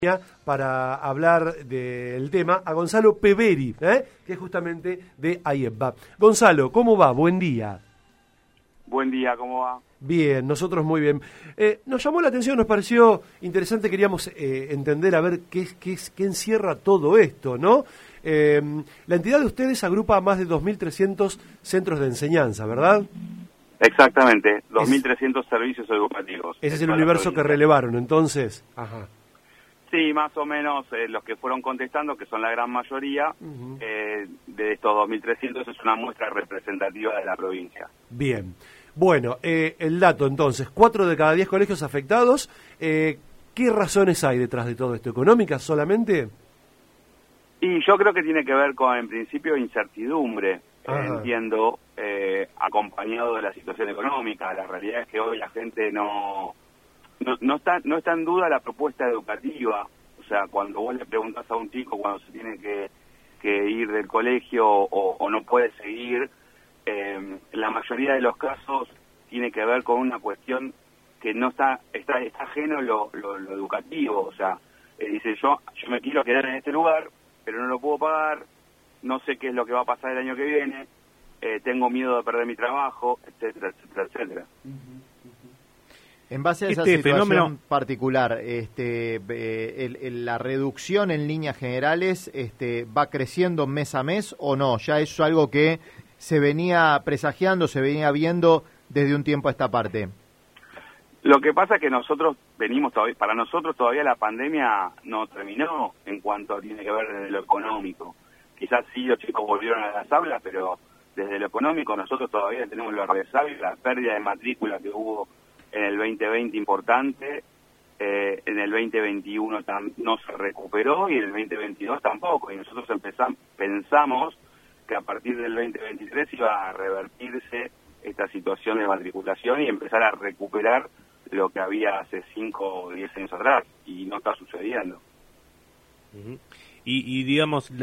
para hablar del tema a Gonzalo Peveri, que es justamente de AIEPBA. Gonzalo, ¿cómo va? Buen día. Buen día, ¿cómo va? Bien, nosotros muy bien. Nos llamó la atención, nos pareció interesante, queríamos entender a ver qué encierra todo esto, ¿no? La entidad de ustedes agrupa a más de 2.300 centros de enseñanza, ¿verdad? Exactamente, 2.300 servicios educativos. Ese es el universo que relevaron, entonces. Ajá. Sí, más o menos los que fueron contestando, que son la gran mayoría, de estos 2.300 es una muestra representativa de la provincia. Bien. Bueno, el dato entonces, 4 de cada 10 colegios afectados. ¿Qué razones hay detrás de todo esto? ¿Económicas solamente? Y yo creo que tiene que ver con, en principio, incertidumbre, entiendo, acompañado de la situación económica. La realidad es que hoy la gente no está en duda la propuesta educativa. O sea, cuando vos le preguntás a un chico cuando se tiene que ir del colegio o no puede seguir, la mayoría de los casos tiene que ver con una cuestión que no está ajeno lo educativo. O sea, dice yo me quiero quedar en este lugar, pero no lo puedo pagar, no sé qué es lo que va a pasar el año que viene, tengo miedo de perder mi trabajo, etcétera, etcétera, etcétera. En base a esa situación particular, la reducción en líneas generales va creciendo mes a mes o no, ya es algo que se venía presagiando, se venía viendo desde un tiempo a esta parte. Lo que pasa es que nosotros para nosotros todavía la pandemia no terminó en cuanto tiene que ver desde lo económico. Quizás sí los chicos volvieron a las aulas, pero desde lo económico nosotros todavía tenemos los rezagos, la pérdida de matrícula que hubo en el 2020 importante, en el 2021 no se recuperó y en el 2022 tampoco. Y nosotros pensamos que a partir del 2023 iba a revertirse esta situación de matriculación y empezar a recuperar lo que había hace 5 o 10 años atrás, y no está sucediendo. Y digamos,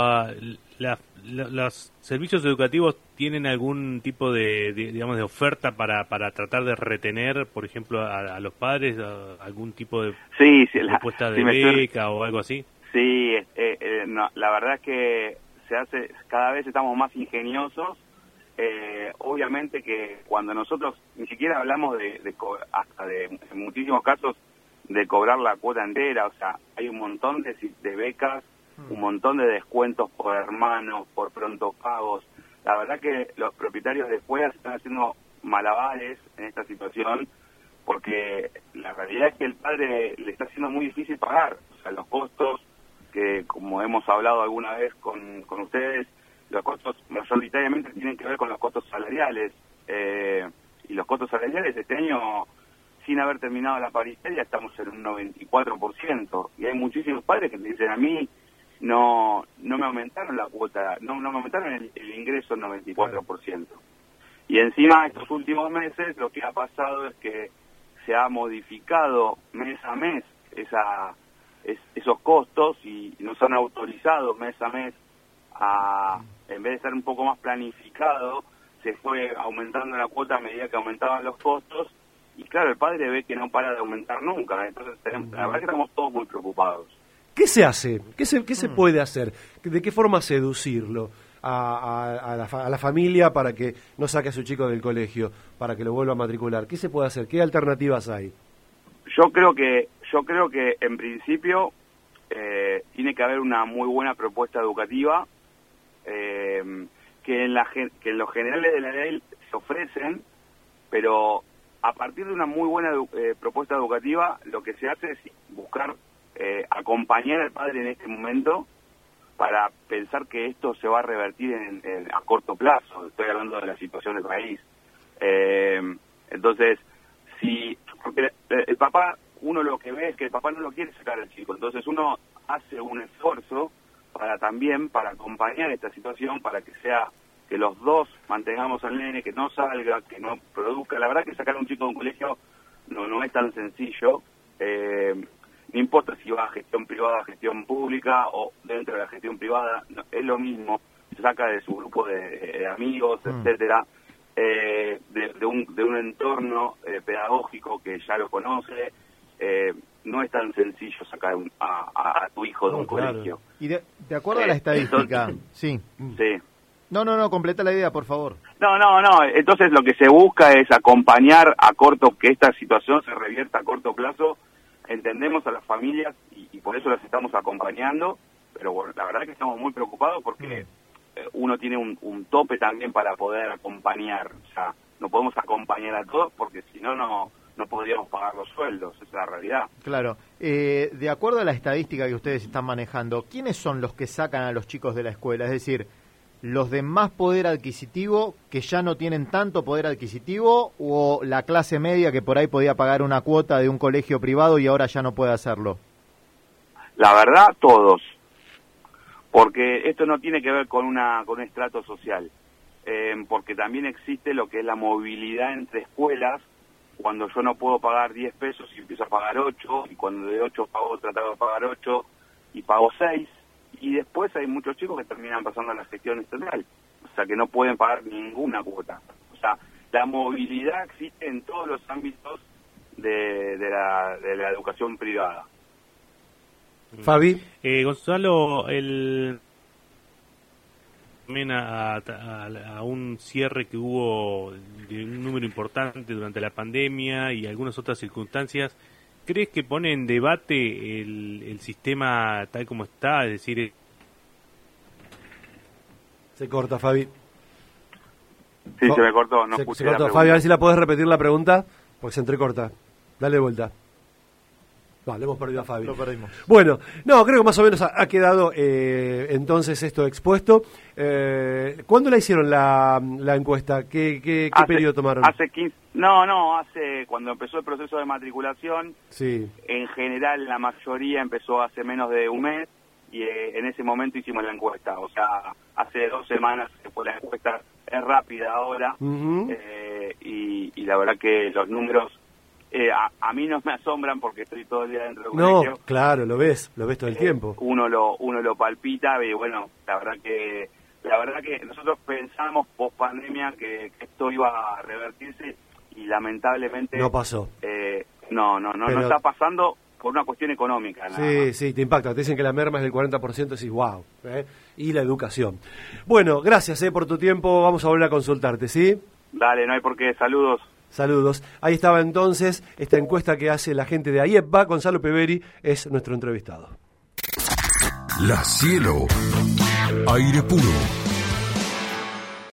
los servicios educativos tienen algún tipo de oferta para tratar de retener, por ejemplo, a los padres, algún tipo de propuesta de beca o algo así. Sí, no, la verdad es que cada vez estamos más ingeniosos. Obviamente que cuando nosotros ni siquiera hablamos hasta en muchísimos casos de cobrar la cuota entera, o sea, hay un montón de becas, un montón de descuentos por hermanos, por pronto pagos. La verdad que los propietarios de escuelas están haciendo malabares en esta situación, porque la realidad es que el padre le está haciendo muy difícil pagar. O sea, los costos que, como hemos hablado alguna vez con ustedes, los costos mayoritariamente tienen que ver con los costos salariales, y los costos salariales este año, sin haber terminado la paritaria, estamos en un 94%, y hay muchísimos padres que me dicen a mí, no me aumentaron la cuota, no me aumentaron el ingreso en 94%. Y encima estos últimos meses lo que ha pasado es que se ha modificado mes a mes esos costos y nos han autorizado mes a mes en vez de estar un poco más planificado, se fue aumentando la cuota a medida que aumentaban los costos, y claro, el padre ve que no para de aumentar nunca. Entonces la verdad que estamos todos muy preocupados. ¿Qué se hace? ¿Qué se puede hacer? ¿De qué forma seducirlo a la familia para que no saque a su chico del colegio, para que lo vuelva a matricular? ¿Qué se puede hacer? ¿Qué alternativas hay? Yo creo que en principio tiene que haber una muy buena propuesta educativa, que en los generales de la ley se ofrecen, pero a partir de una muy buena propuesta educativa, lo que se hace es buscar acompañar al padre en este momento para pensar que esto se va a revertir a corto plazo. Estoy hablando de la situación del país. Entonces, porque el papá, uno lo que ve es que el papá no lo quiere sacar al chico, entonces uno hace un esfuerzo para acompañar esta situación, para que los dos mantengamos al nene, que no salga, que no produzca. La verdad que sacar a un chico de un colegio no es tan sencillo, no importa si va a gestión privada, gestión pública o dentro de la gestión privada, es lo mismo, se saca de su grupo de amigos, etcétera, de un entorno pedagógico que ya lo conoce, no es tan sencillo sacar a tu hijo de un colegio. Y de acuerdo a la estadística, sí. No, completa la idea, por favor. No, entonces lo que se busca es acompañar que esta situación se revierta a corto plazo. Entendemos a las familias y por eso las estamos acompañando, pero bueno, la verdad es que estamos muy preocupados porque uno tiene un tope también para poder acompañar. O sea, no podemos acompañar a todos porque si no, no podríamos pagar los sueldos, esa es la realidad. Claro. De acuerdo a la estadística que ustedes están manejando, ¿quiénes son los que sacan a los chicos de la escuela? Es decir, ¿los de más poder adquisitivo que ya no tienen tanto poder adquisitivo o la clase media que por ahí podía pagar una cuota de un colegio privado y ahora ya no puede hacerlo? La verdad, todos. Porque esto no tiene que ver con un estrato social. Porque también existe lo que es la movilidad entre escuelas. Cuando yo no puedo pagar 10 pesos y empiezo a pagar 8, y cuando de 8 pago, trato de pagar 8 y pago 6, y después hay muchos chicos que terminan pasando a la gestión estatal, o sea que no pueden pagar ninguna cuota. O sea, la movilidad existe en todos los ámbitos de la educación privada. Fabi. Gonzalo, también a un cierre que hubo de un número importante durante la pandemia y algunas otras circunstancias, ¿crees que pone en debate el sistema tal como está? Es decir... Se corta, Fabi. Sí, se me cortó, no escuché. Se cortó. Fabi, a ver si la podés repetir la pregunta, porque se entrecorta. Dale vuelta. No, le hemos perdido a Fabi. Lo perdimos. Bueno, no, creo que más o menos ha quedado entonces esto expuesto. ¿Cuándo la hicieron la encuesta? ¿Qué periodo tomaron? Hace 15... hace cuando empezó el proceso de matriculación. Sí. En general, la mayoría empezó hace menos de un mes y en ese momento hicimos la encuesta. O sea, hace 2 semanas que fue la encuesta, es rápida ahora. Y la verdad que los números... a mí no me asombran porque estoy todo el día dentro del colegio. No, claro, lo ves todo el tiempo. Uno lo palpita y bueno, la verdad que nosotros pensamos post pandemia que esto iba a revertirse y lamentablemente no pasó. No está pasando por una cuestión económica. Sí, te impacta. Te dicen que la merma es del 40%, decís, wow. Y la educación. Bueno, gracias por tu tiempo. Vamos a volver a consultarte, ¿sí? Dale, no hay por qué. Saludos. Ahí estaba entonces esta encuesta que hace la gente de AIEPBA. Gonzalo Peveri es nuestro entrevistado. La Cielo. Aire puro.